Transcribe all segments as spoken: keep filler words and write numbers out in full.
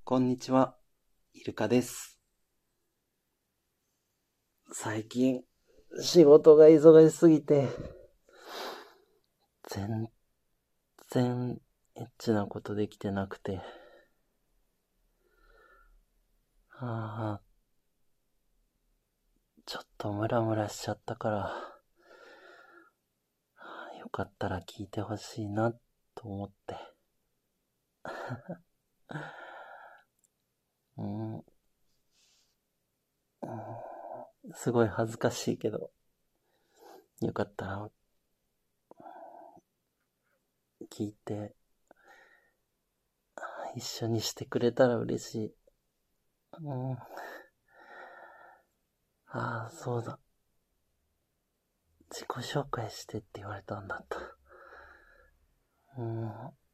こんにちは、イルカです。最近、仕事が忙しすぎて、全然エッチなことできてなくて、ああ、ちょっとムラムラしちゃったから、よかったら聞いてほしいなと思って。うん、うん、すごい恥ずかしいけど、よかったら聞いて、一緒にしてくれたら嬉しい。うん、ああ、そうだ。自己紹介してって言われたんだった。うん、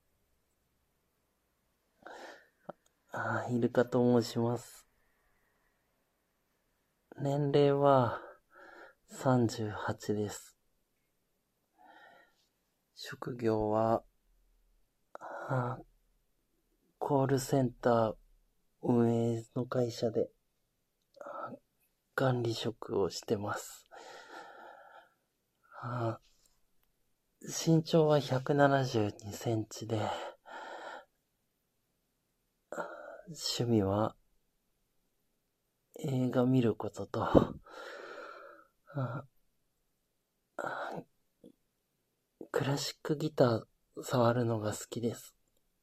あ、イルカと申します。年齢はさんじゅうはちです。職業は、あコールセンター運営の会社で管理職をしてます。あ身長はひゃくななじゅうにセンチで、趣味は映画見ることと、あクラシックギター触るのが好きです。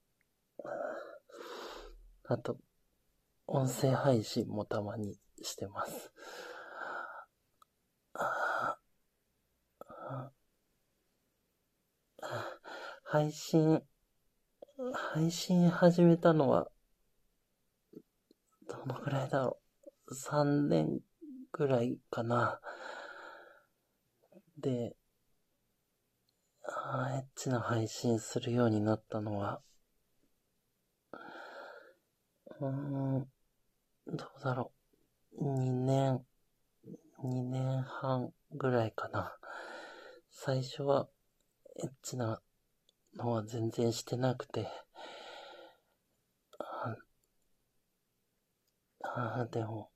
あと、音声配信もたまにしてます。配信、配信始めたのは、どのくらいだろう。さんねんくらいかな。で、あエッチな配信するようになったのは、うーん、どうだろう。にねん、にねんはんぐらいかな。最初は、エッチなのは全然してなくて、ああでも、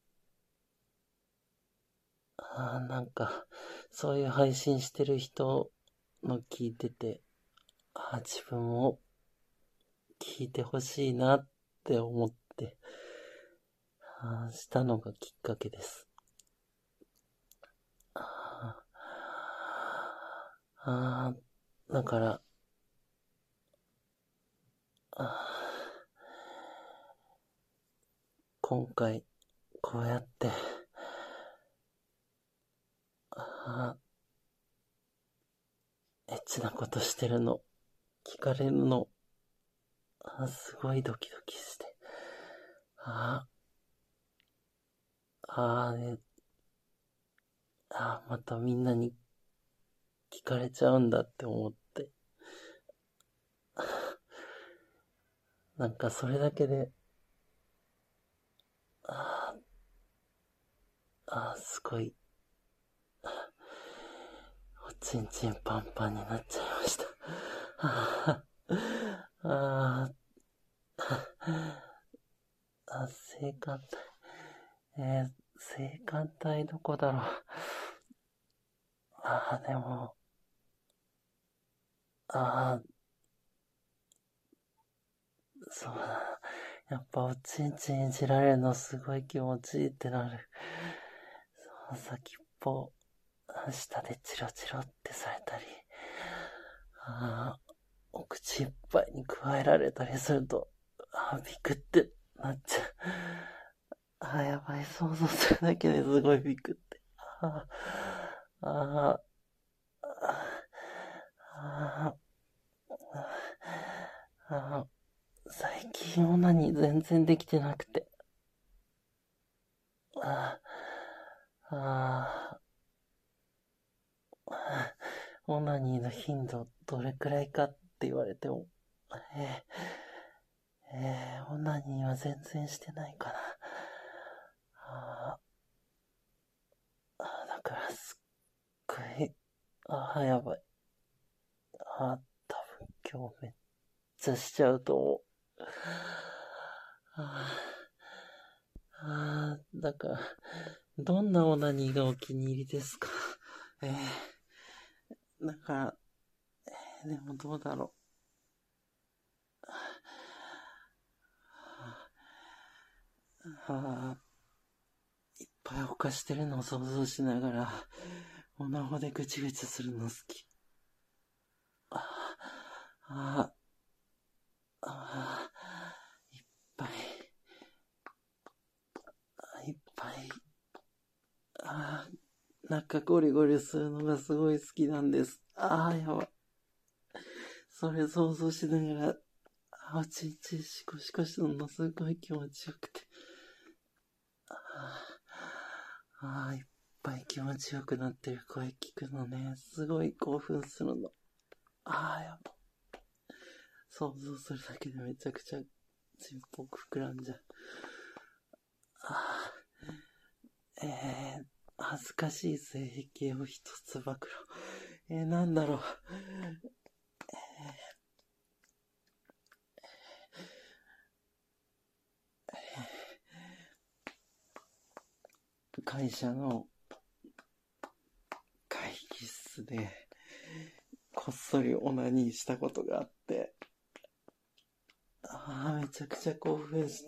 あなんか、そういう配信してる人の聞いてて、あ自分も聞いてほしいなって思って、あしたのがきっかけです。ああだから、あ今回、こうやって、あエッチなことしてるの、聞かれるの、あすごいドキドキして、ああね、あまたみんなに聞かれちゃうんだって思って、なんかそれだけで、ああすごい、おちんちんパンパンになっちゃいました。あああ、性感帯。えー、性感帯どこだろう。ああ、でも、ああ、そうだ。やっぱおちんちんいじられるのすごい気持ちいいってなる。そう、先っぽ、下でチロチロってされたり、ああ、お口いっぱいに加えられたりすると、ああ、ビクってなっちゃう。ああ、やばい、想像するだけですごいビクって。ああ、ああ、ああ、ああ、最近オナニー全然できてなくて。ああ、ああ、オナニーの頻度どれくらいかって言われても、えー、えー、オナニーは全然してないかな。ああ、だからすっごい、ああ、やばい。ああ、多分今日めっちゃしちゃうと思う。 あーあー、だから、どんなオナニーがお気に入りですか？えー、だから、えーでもどうだろう。ああ、いっぱい犯してるのを想像しながら、おなほでぐちぐちするの好き。ああ、ああ、いっぱい、いっぱい、ああ、なんかゴリゴリするのがすごい好きなんです。ああ、やばい。それ想像しながら、あおちんちんシコシコするのすごい気持ちよくて。ああ、ああいっぱい気持ちよくなってる声聞くのね。すごい興奮するの。ああ、やばい。想像するだけでめちゃくちゃちんぽく膨らんじゃう。ああ、えー、恥ずかしい性癖を一つ暴露。えー、なんだろう。会社の会議室でこっそりオナニーしたことがあって、ああ、めちゃくちゃ興奮した。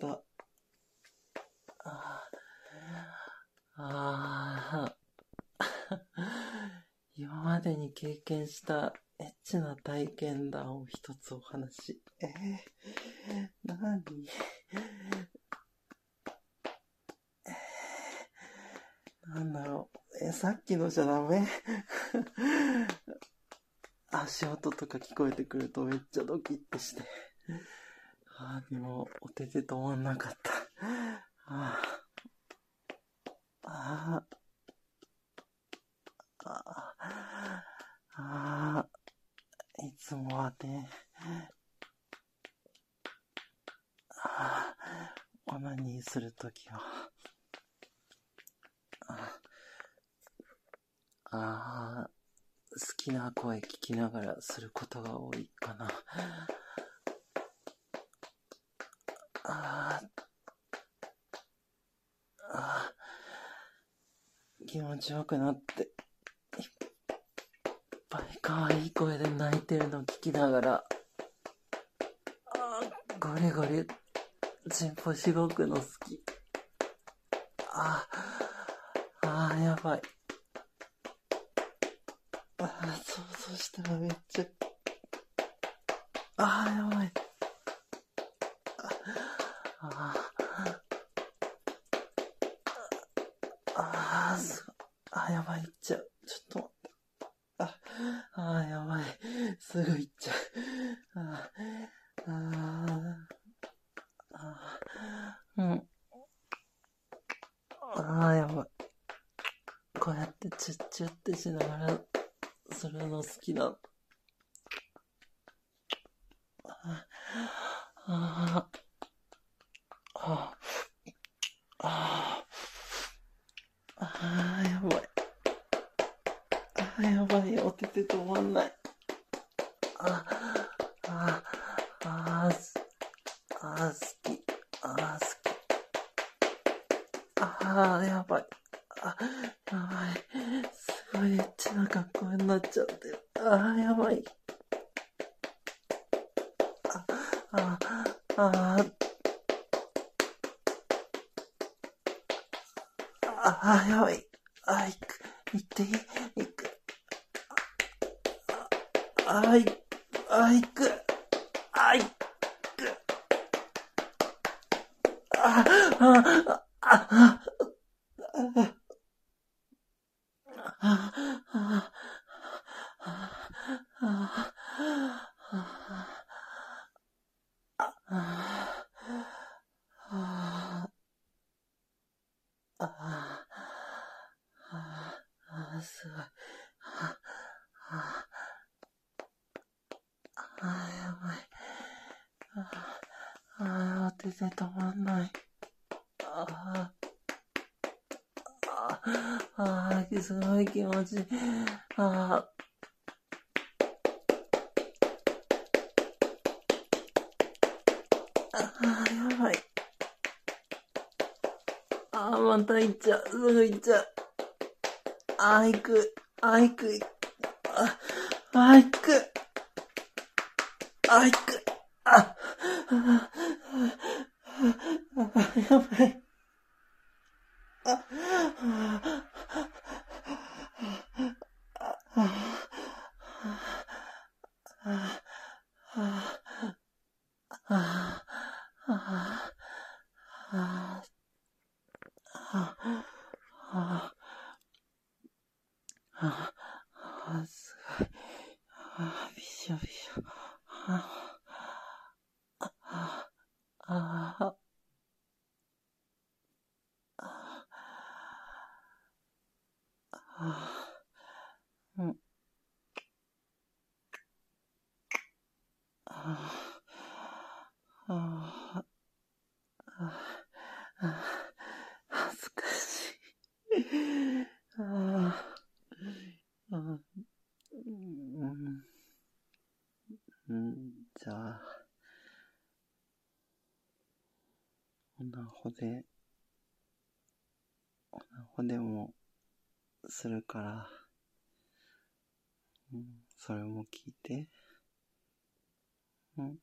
ああ、ああ、今までに経験したエッチな体験談を一つお話。えー、なになんだろう。え、さっきのじゃダメ足音とか聞こえてくるとめっちゃドキッてして。ああ、でも、お手で止まんなかった。ああ、ああ、ああ、ああ、いつもはね、ああ、オナニーするときは、ああ、好きな声聞きながらすることが多いかな。ああ、気持ちよくなって、いっぱい可愛い声で泣いてるの聞きながら、あゴリゴリ、チンポしごくの好き。ああ、あやばい。あ想像したらめっちゃ、あやばい。ああ、すごい。あ、やばい、いっちゃう。ちょっと待って。あ、あやばい。すぐいっちゃう。ああ、あうん。ああ、やばい。こうやってチュッチュってしながらするの好きなの。ああ、ああ、ああ、やばい。ああ、やばい。お手手止まんない。ああ、ああ、ああ、好き。ああ、好き。ああ、やばい。あ、やばい。すごいエッチな格好になっちゃってる。ああ、やばい。あ、あ、あ、あ、あ、やばい。あ、行く。行っていい行く。あ、行く。あ、行く。あ、行く。あ、あ、あ、あ、すごい。あ、あ、あ、やばい。あ、あ、手で止まんない。あ、あ、あ、すごい気持ちいい。あ、あ、やばい。 簡単にいっちゃう。すぐいっちゃう。あー、いく。あー、いく。あ、あー、いく。あー、いく。あ、あ、あ、あ、やばい。あ、あ、あ、すごい。あ、びしょびしょ。あ、あ、あ、あ、あ、うん、あ、あ、あ、恥ずかしい。あ、あ、うん、うん、じゃあ、オナホで、オナホでもするから、うん、それも聞いて。うん、うん、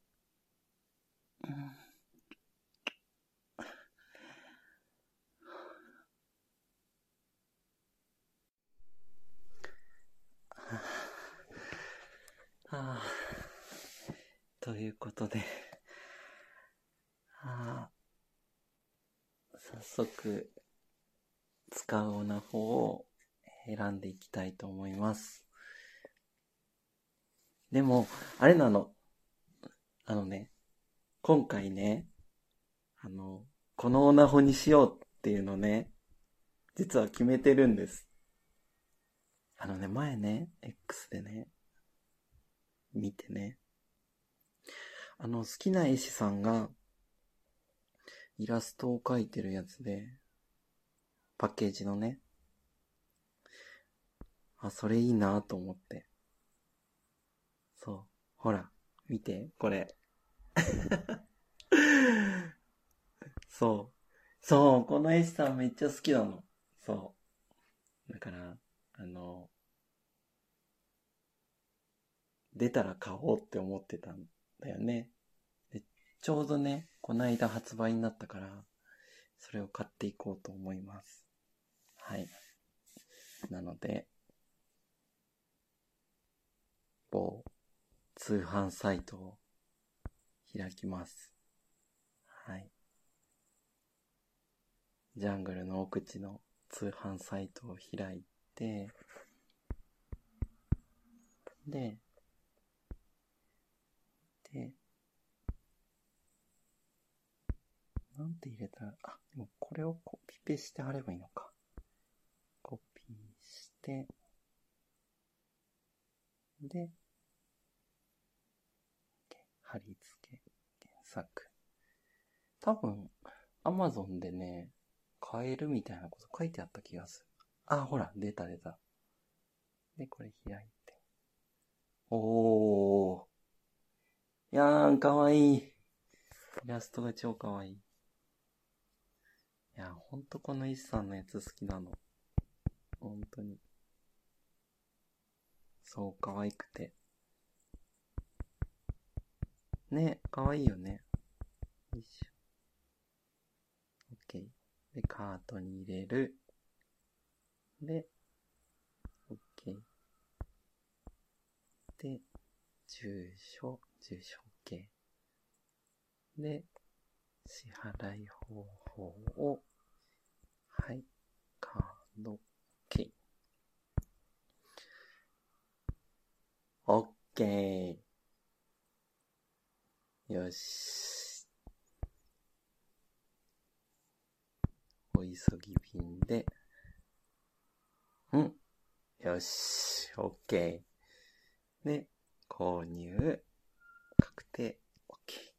はあ、ということで、はあ、早速使うオナホを選んでいきたいと思います。でも、あれなの。あのね、今回ね、あの、このオナホにしようっていうのね、実は決めてるんです。あのね、前ね、X でね、見てね、あの、好きな絵師さんがイラストを描いてるやつで、パッケージのね、あ、それいいなと思って。そう。ほら、見て、これ。そう。そう、この絵師さんめっちゃ好きなの。そう。だから、あの、出たら買おうって思ってたんだよね。で、ちょうどね、この間発売になったから、それを買っていこうと思います。はい。なので、某通販サイトを開きます。はい。ジャングルの奥地の通販サイトを開いて、で、で、なんて入れたら、あ、でもこれをコピペして貼ればいいのか。コピーして、で、貼り付け、検索。多分、Amazon でね、買えるみたいなこと書いてあった気がする。あ、ほら、出た出た。で、これ開いて。おー。いやーん、かわいい。イラストが超かわいい。いや、ほんとこのイシさんのやつ好きなの。ほんとに。そう、かわいくて。ね、かわいいよね。よいしょ。OK。で、カートに入れる。で、OK。で、住所、住所 OK。で、支払い方法を、はい、カード OK。OK。よし。お急ぎ便で、んよし。OK。で、購入、確定、OK。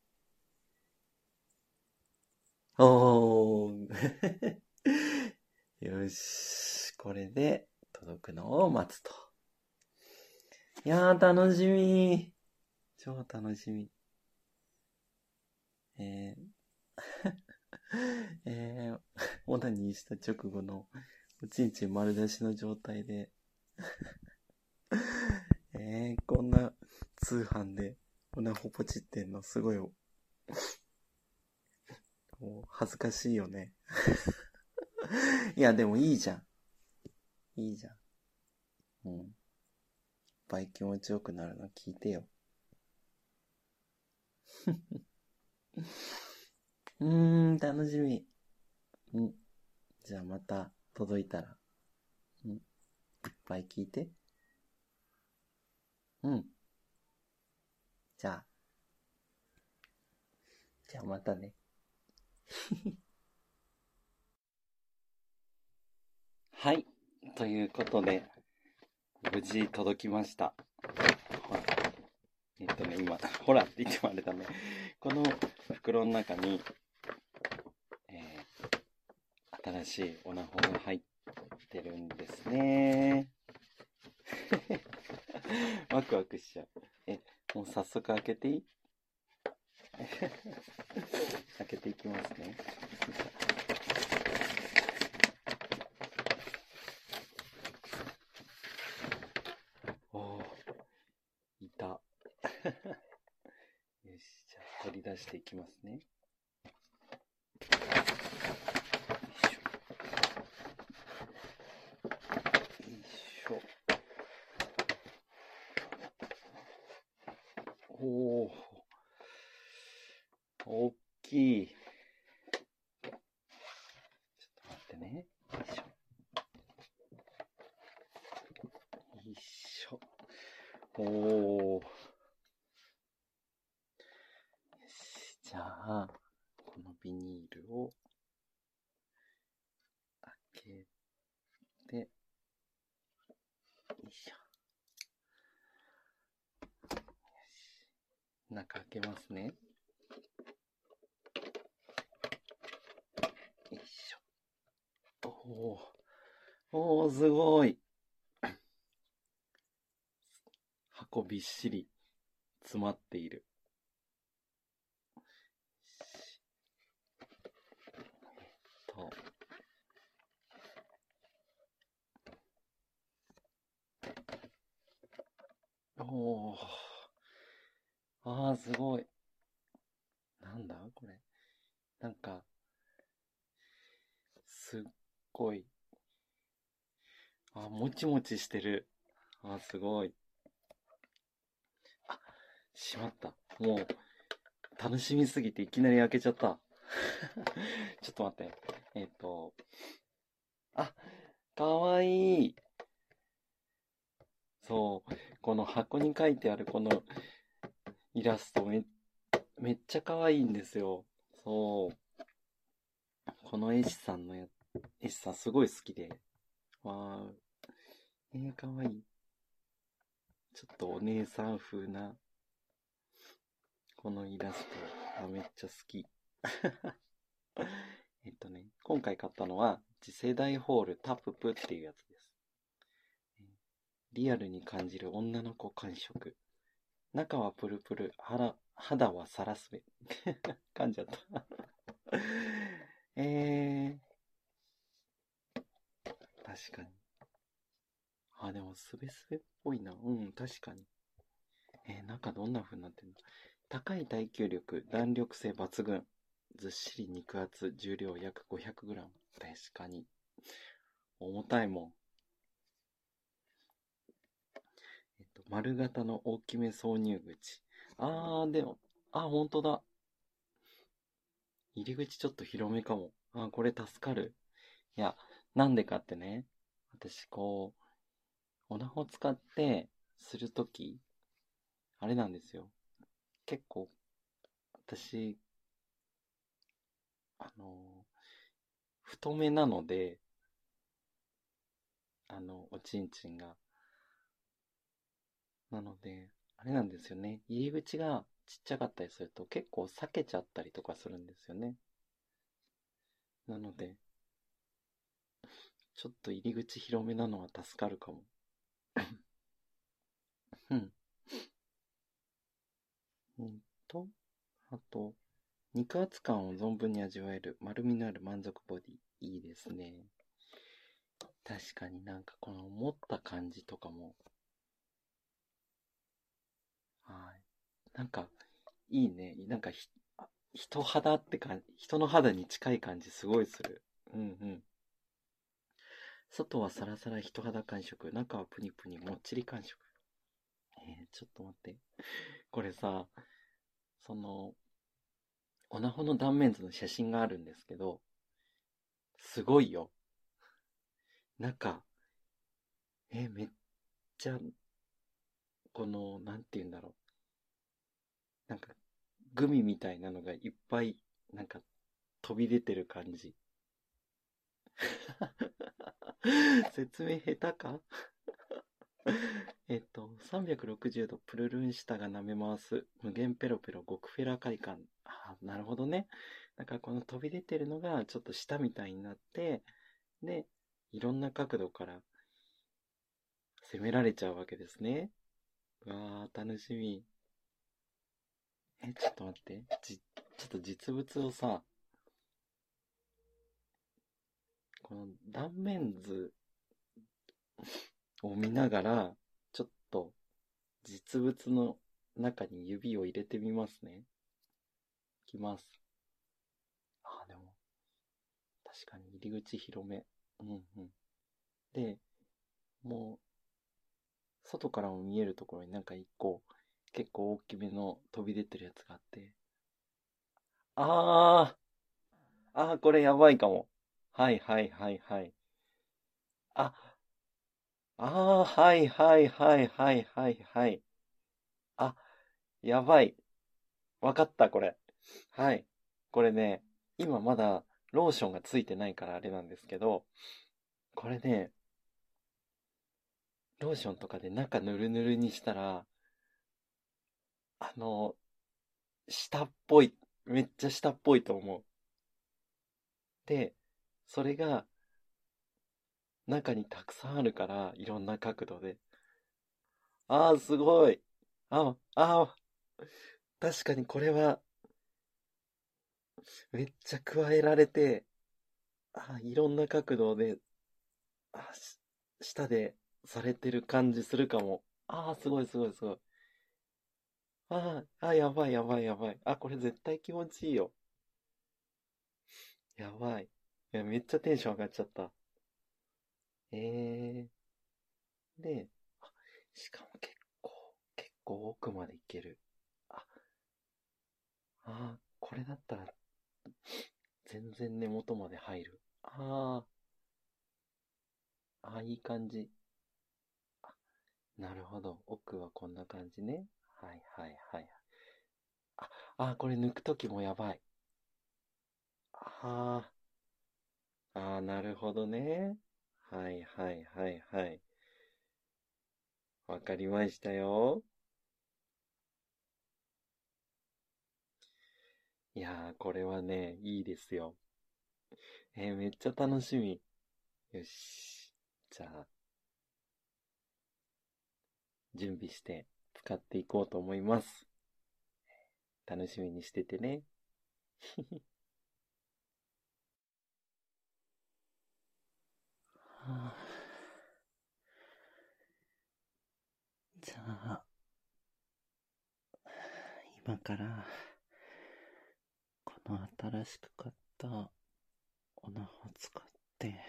おー。よし。これで届くのを待つと。いやー、楽しみ。超楽しみ。えー、えー、 オナニーした直後のおちんちん丸出しの状態でえー、こんな通販でオナホポチってんのすごいもう恥ずかしいよねいやでもいいじゃんいいじゃん。うん。いっぱい気持ちよくなるの聞いてよ。うーん、楽しみ。うん。じゃあまた届いたら、うん。いっぱい聞いて。うん。じゃあ、じゃあまたね。はい。ということで、無事届きました。ほら。えっとね、今、ほらって言ってもあれだね。この袋の中に、えー、新しいオナホが入ってるんですね。ワクワクしちゃう。え、もう早速開けていい開けていきますね。おー、いた。よし、じゃあ取り出していきますね。よいしょ。よいしょ。おー、大きい。ちょっと待ってね。よいしょ。よいしょ。おー。よし、じゃあ、このビニールを開けて、よいしょ。よし。中開けますね。よいしょ。おー。おー、すごい。箱びっしり詰まっている。と。おー。あー、すごい。なんだこれ。なんか、すっごい。あ、もちもちしてる。あ、すごい。あ、しまった。もう、楽しみすぎていきなり開けちゃった。ちょっと待って。えっと、あ、かわいい。そう。この箱に書いてあるこのイラストめ、めっちゃかわいいんですよ。そう。この絵師さんのや、絵師さんすごい好きで。わー。えー、かわいい。ちょっとお姉さん風な、このイラストがめっちゃ好き。えっとね、今回買ったのは、次世代ホールタププっていうやつです。リアルに感じる女の子感触。中はプルプル、肌肌はサラスベ。噛んじゃったえー、確かに。あ、でもスベスベっぽいな。うん、確かに。えー、中どんな風になってんの？高い耐久力、弾力性抜群。ずっしり肉厚、重量約 ごひゃくグラム。確かに。重たいもん。えっと、丸型の大きめ挿入口。あー、でも、あ、ほんとだ。入り口ちょっと広めかも。あ、これ助かる。いや、なんでかってね、私こう、オナホ使ってするとき、あれなんですよ。結構、私、あの、太めなので、あの、おちんちんが。なので、あれなんですよね。入り口がちっちゃかったりすると結構避けちゃったりとかするんですよね。なので、ちょっと入り口広めなのは助かるかも。うん。うんと、あと、肉厚感を存分に味わえる丸みのある満足ボディ。 いいですね。確かになんかこの持った感じとかも、はい。なんか、いいね。なんかひ、人肌って感じ、人の肌に近い感じすごいする。うんうん。外はサラサラ人肌感触、中はプニプニもっちり感触。えー、ちょっと待って。これさ、その、オナホの断面図の写真があるんですけど、すごいよ。中、えーめっちゃ、この、なんて言うんだろう。なんか、グミみたいなのがいっぱい、なんか、飛び出てる感じ。説明下手か。えっと、さんびゃくろくじゅうどプルルン舌が舐め回す無限ペロペロ極フェラ快感。ああ、なるほどね。だからこの飛び出てるのがちょっと舌みたいになって、で、いろんな角度から攻められちゃうわけですね。うわー、楽しみ。え、ちょっと待って。じ、ちょっと実物をさ、この断面図を見ながら、ちょっと実物の中に指を入れてみますね。いきます。あ、でも、確かに入り口広め。うんうん。で、もう、外からも見えるところになんか一個、結構大きめの飛び出てるやつがあって。あー、あー、これやばいかも。はいはいはいはい。あ、あー、はいはいはいはいはいはい。あ、やばい。わかった、これ。はい。これね、今まだローションがついてないからあれなんですけど、これね、ローションとかで中ぬるぬるにしたら、あの、下っぽい。めっちゃ下っぽいと思う。で、それが中にたくさんあるから、いろんな角度で。ああ、すごい。ああ、ああ、確かにこれはめっちゃ加えられて、ああ、いろんな角度で、ああ、し下でされてる感じするかも。ああ、すごいすごいすごい。ああ、あ、やばいやばいやばい。あ、これ絶対気持ちいいよ。やばい。いや、めっちゃテンション上がっちゃった。ええー。で、あ、しかも結構、結構奥までいける。あ、ああ、これだったら全然根元まで入る。ああ、ああ、いい感じ。あ、なるほど。奥はこんな感じね。はいはいはい。あ、あ、これ抜くときもやばい。ああ、ああ、なるほどね。はいはいはいはい。わかりましたよ。いやー、これはね、いいですよ。えーめっちゃ楽しみ。よし。じゃあ、準備して使っていこうと思います。楽しみにしててね。 はあ、じゃあ、今から、この新しく買ったオナホを使って、いっ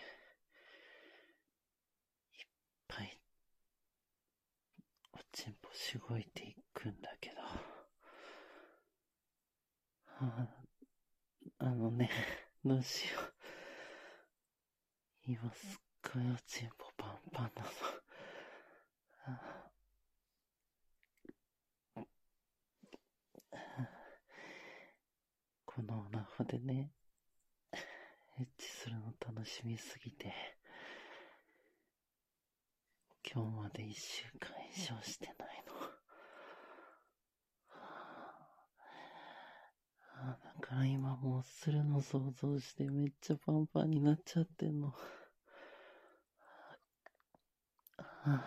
ぱいおちんぽしごいていくんだけど、はあ、あのね、どうしよう。今すっごいおちんぽパンパンなの。はあ、このオナホでね、エッチするの楽しみすぎて、今日まで一週間以上してないの。あ、だから今もうするの想像してめっちゃパンパンになっちゃってんの。ああ、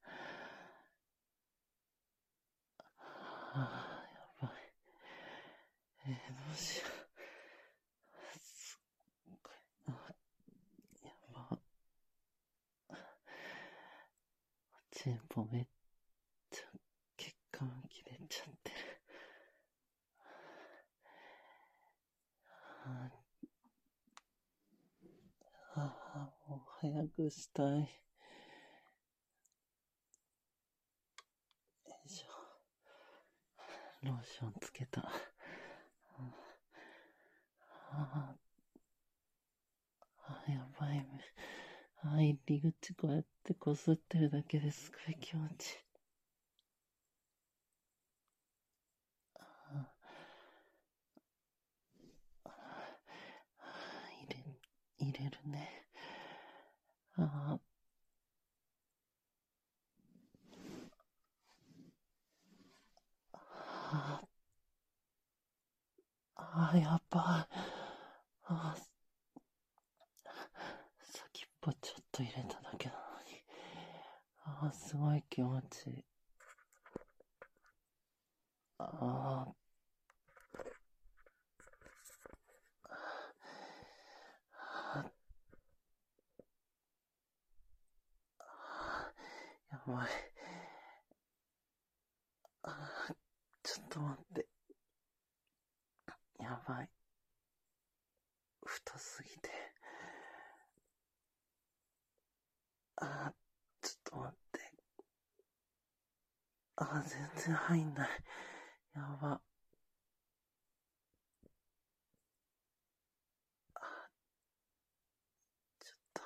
あ、やばい。えー、どうしよう。すっごい。 チンポめっちゃ血管切れちゃってる。ああ、もう早くしたい。よいしょ。ローションつけた。ああ、やばい。ああ、入り口こうやってこすってるだけですごい気持ちいい。ああ、入れ、入れるね。ああ、ああ、やばい。ああ、先っぽちょっと入れただけなのに。ああ、すごい気持ちいい。ああ、やばい。あ、ちょっと待って。やばい。太すぎて。あ、ちょっと待って。あ、全然入んない。やば。あ、ちょっと、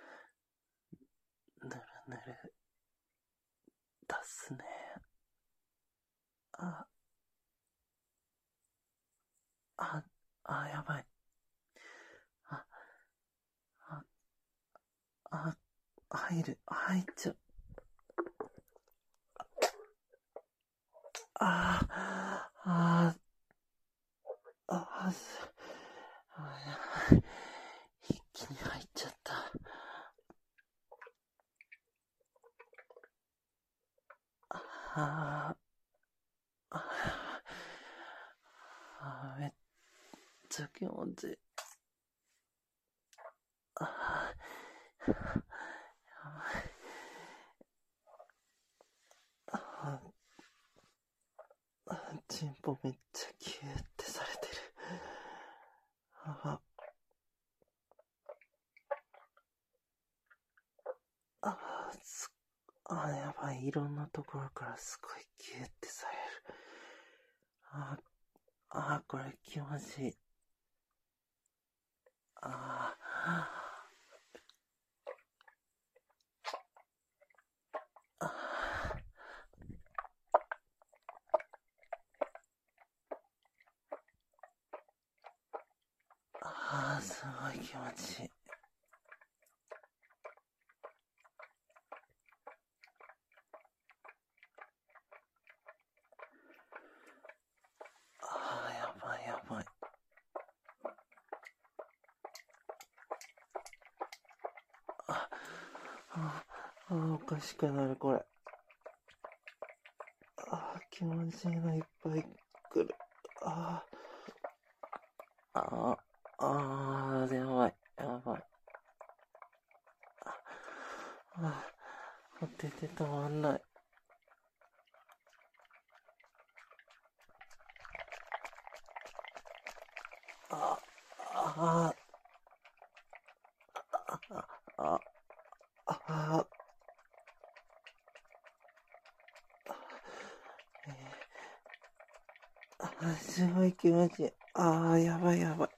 ぬるぬる、出すね。あ、あ、あ、やばい。あ、あ、あ、入る、入っちゃう。あ、あ、あ、あ、あ、やばい。一気に入っちゃった。あ、あ、あ、めっちゃ気持ちいい。あ、やばい。あ、あ、チンポめっちゃキューってされてる。あ、あ、すあ、やばい。いろんなところからすごいキューってされる。あ、あ、これ気持ちいい。あ、あ、あ、すごい気持ちいい。あ、やばいやばい。あ、あ、あ、おかしくなるこれ。あ、気持ちいいのいっぱい来る。あ、あ、あ、やばい、やばい。あ、あ、出て止まんない。あ、あ、あ、あ、あ、あ、すごい気持ちいい。あー、やばいやばい。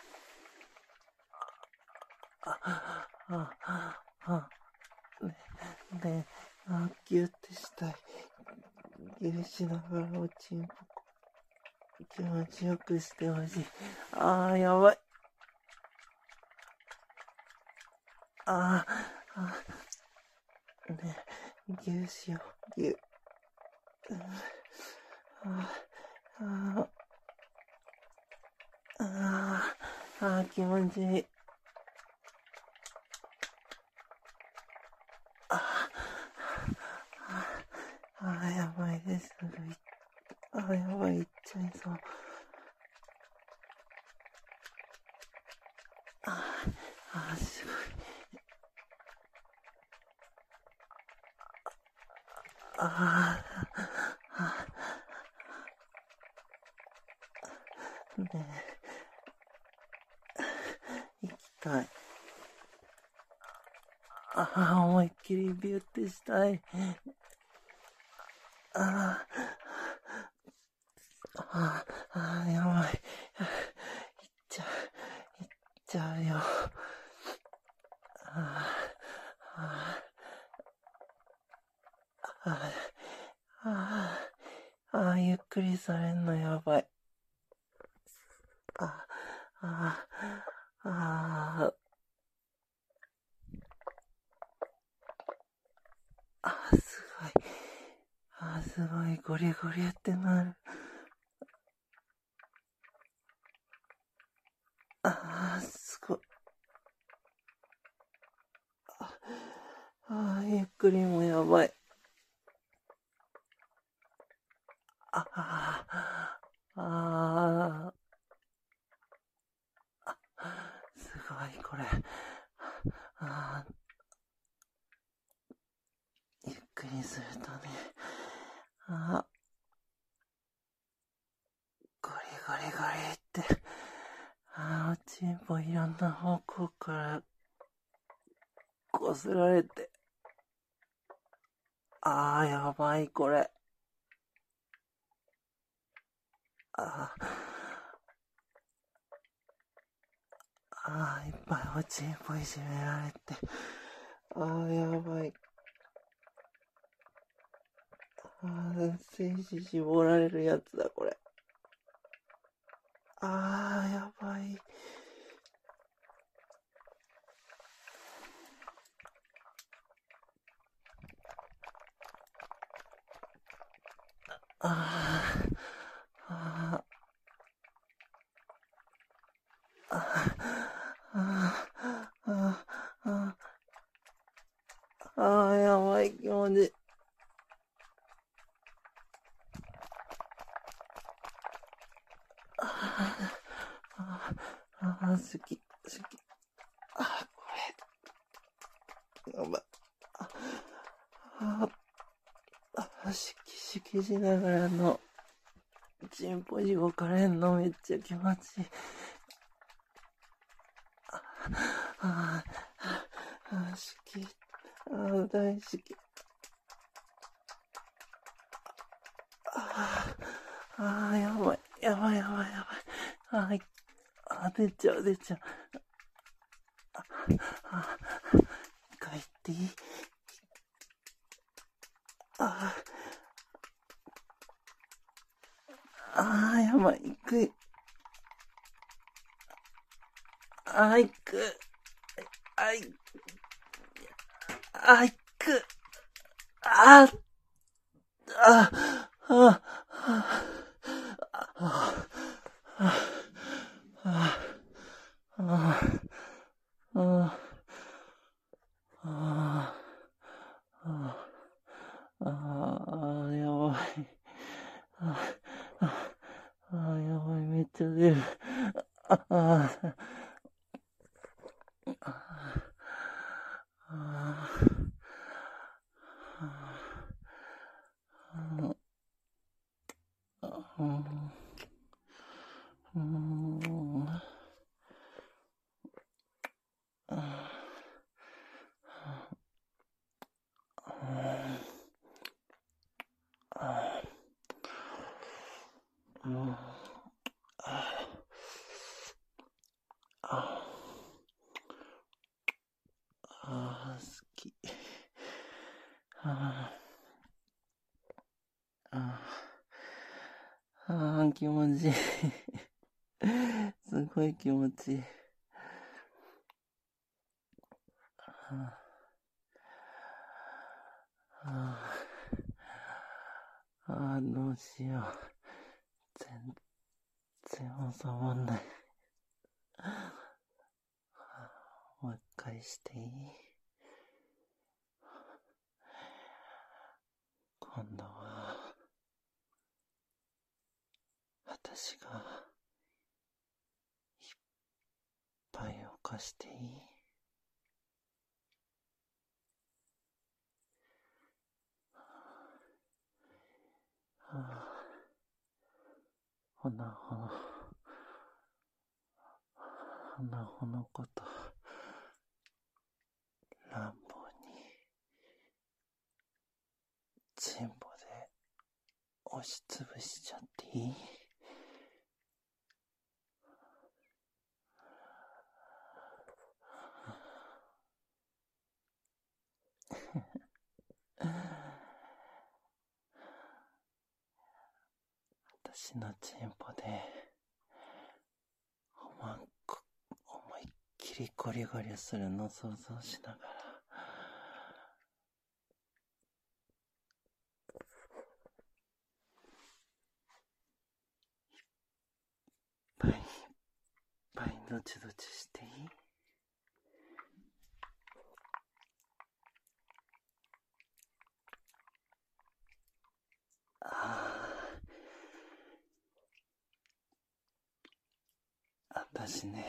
あ、あ、あ、あ、ね、ね、あ、ギュってしたい。ギュしながらおちんぽ気持ちよくしてほしい。あー、やばい。あー、あ、ね、ギュしよう、ギュ。うん、あー、あー、あー、あー、気持ちいい。あー、あー、やばいです。あー、やばい、いっちゃいそう。あー、あー、すごい。 ああ、ねえ、行きたい。ああ、思いっきりビューってしたい。ああ、ああ、あやばい。行っちゃう、行っちゃうよ。ああ、ああ、ああ、ゆっくりされんのやばい。ああ、ああ、あ、すごい。あ、すごい、ゴリゴリってなる。あ、すごい。あ、ゆっくりもやばい。あ、あ、あ、すごい、これ。あ、ゆっくりするとね。あ、ゴリゴリゴリって。あ、おちんぽいろんな方向からこすられて。あー、やばい、これ。あー、あー、いっぱいおちんぽいじめられて。あー、やばい。あー、精子絞られるやつだ、これ。あー、やばい。あー、あー、あー、あー、あー、あー、やばい、気持ちいい。あー、あー、あー、好き、好き。あー、これ。やばい。あー、あー、しきしきしながらの、チンポジ動かれんのめっちゃ気持ちいい。ああ、ああ、好き。ああ、大好き。ああ、ああ、やばい。やばいやばいやばい。ああ、あ出ちゃう出ちゃう。ああ、一回言っていい？ああ、ああ、やばい。行く。ああ、行く。ああ、行く。ああ、行く。ああ、ああ、ああ、ああ、ああ、ああ、やばい。ああ、あやばい、めっちゃ出る。ああ、あうん、あ好き。ああ、あ気持ちいい。すごい気持ちいい。ああ、あどうしよう。全然収まんない。もう一回していい？今度は、私が、いっぱい犯していい？ ほなほの、ほなほのこと、乱暴に、チンポで押しつぶしちゃっていい？私のチンポでおまんこ思いっきりゴリゴリするの想像しながら、いっぱいいっぱいどちどちしていい？ああ、私ね、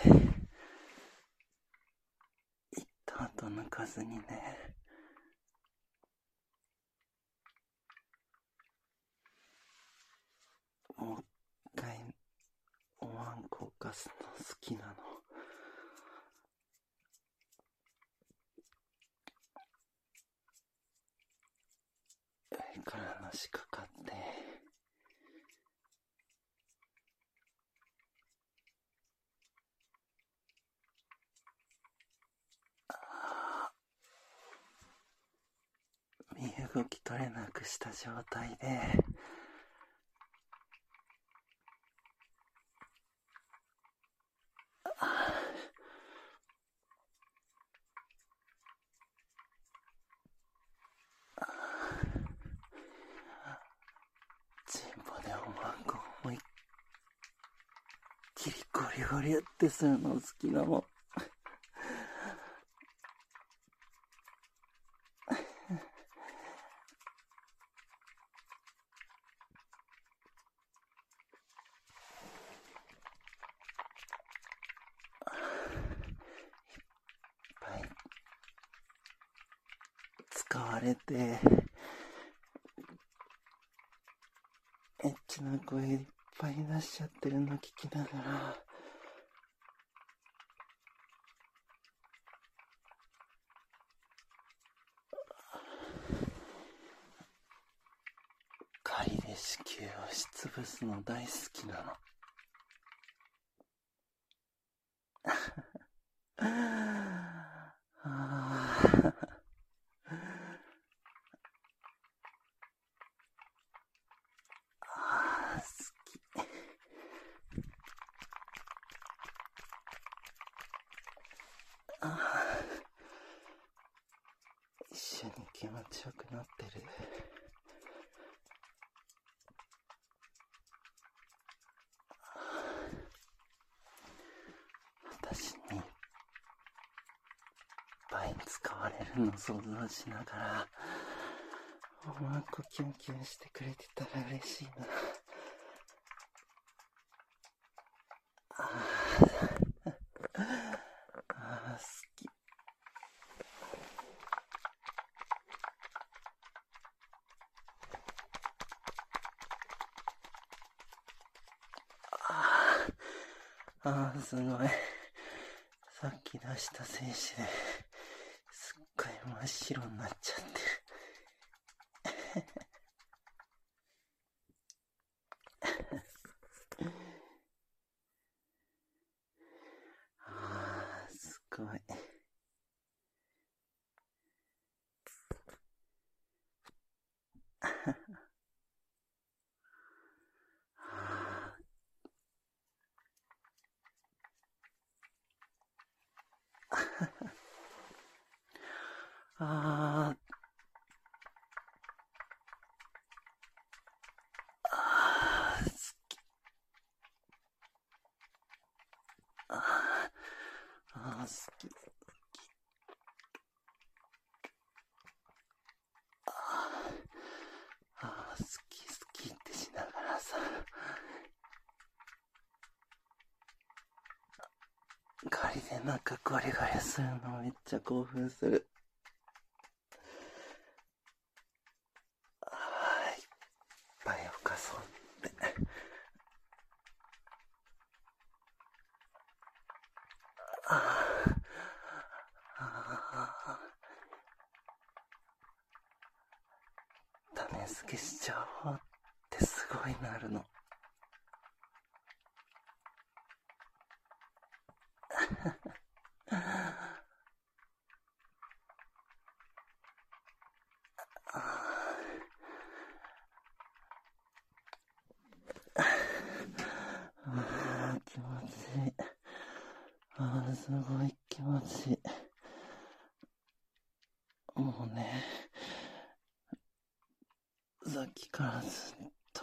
一頭と抜かずにね、もう一回おまんこ浮かすの好きなの。上からのしかかって、身動き取れなくした状態で、チンポでおまんこ思いっきりゴリゴリってするの好きなの。使われて、エッチな声いっぱい出しちゃってるの聞きながら、狩りで子宮を押しつぶすの大好きなの。あああ、好き。ああ、一緒に気持ちよくなってる。私にいっぱい使われるの想像しながら、おまんこキュンキュンしてくれてたら嬉しいな。ああ、ああ、好き。ああ、ああ、すごい。さっき出した精子ですっごい真っ白になっちゃってる。ああ、すごい。ああ、ああ、好き。ああ、ああ、好き。ああ、ああ、好き好きってしながらさ、狩りでなんかゴリゴリするのめっちゃ興奮する。ああ、いっぱい浮か種付けしちゃおうってすごいなるの。あー気持ちいい。あーすごい気持ちいい。もうね、さっきからずっと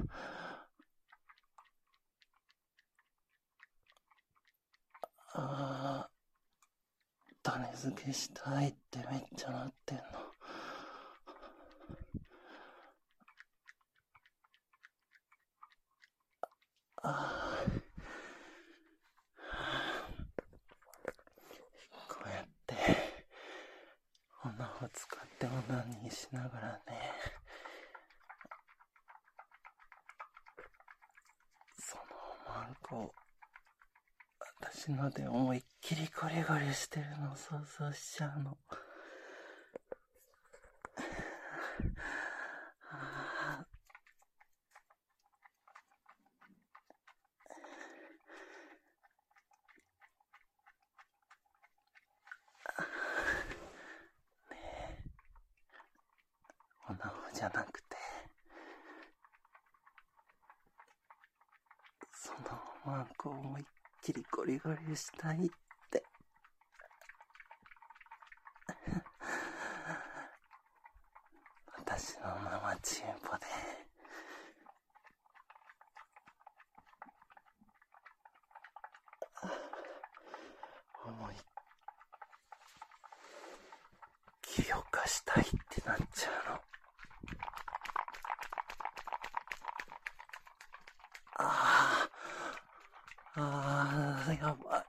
あー種付けしたいってめっちゃなってんの。あーこうやって粉を使ってオナニーしながらね、そのマンコを私ので思いっきりゴリゴリしてるのを想像しちゃうの。あーねえ、オナホじゃなくてそのマンコを思いっきりゴリゴリしたいって私のママチンポで思いっきり犯したいってなっちゃうの。あーあーやばい。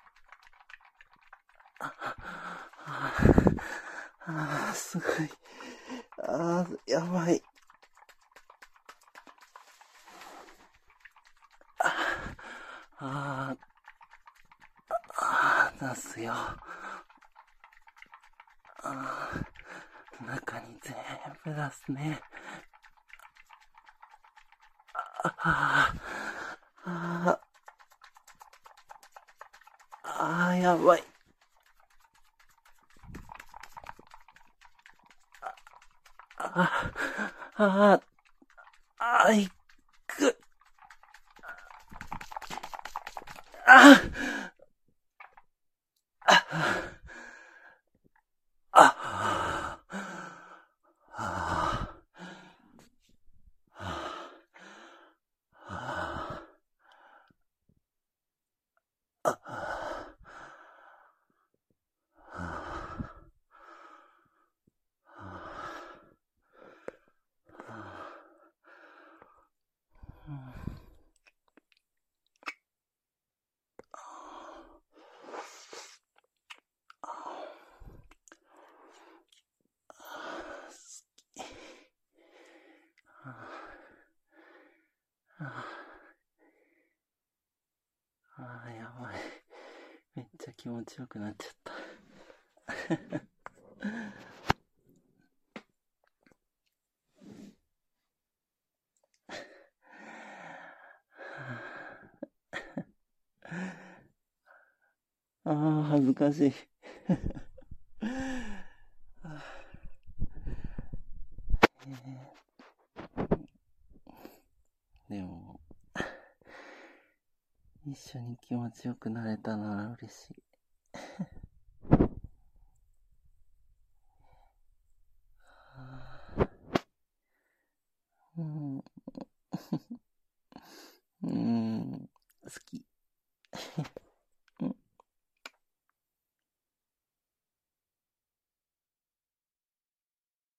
あああーすごい。あーやばい。あああー出すよ。あー中に全部出すね。ああああーやばい。ああああいく。あああああーやばい。めっちゃ気持ちよくなっちゃった。ああ恥ずかしい。でも一緒に気持ちよくなれたなら嬉しい。うん。うん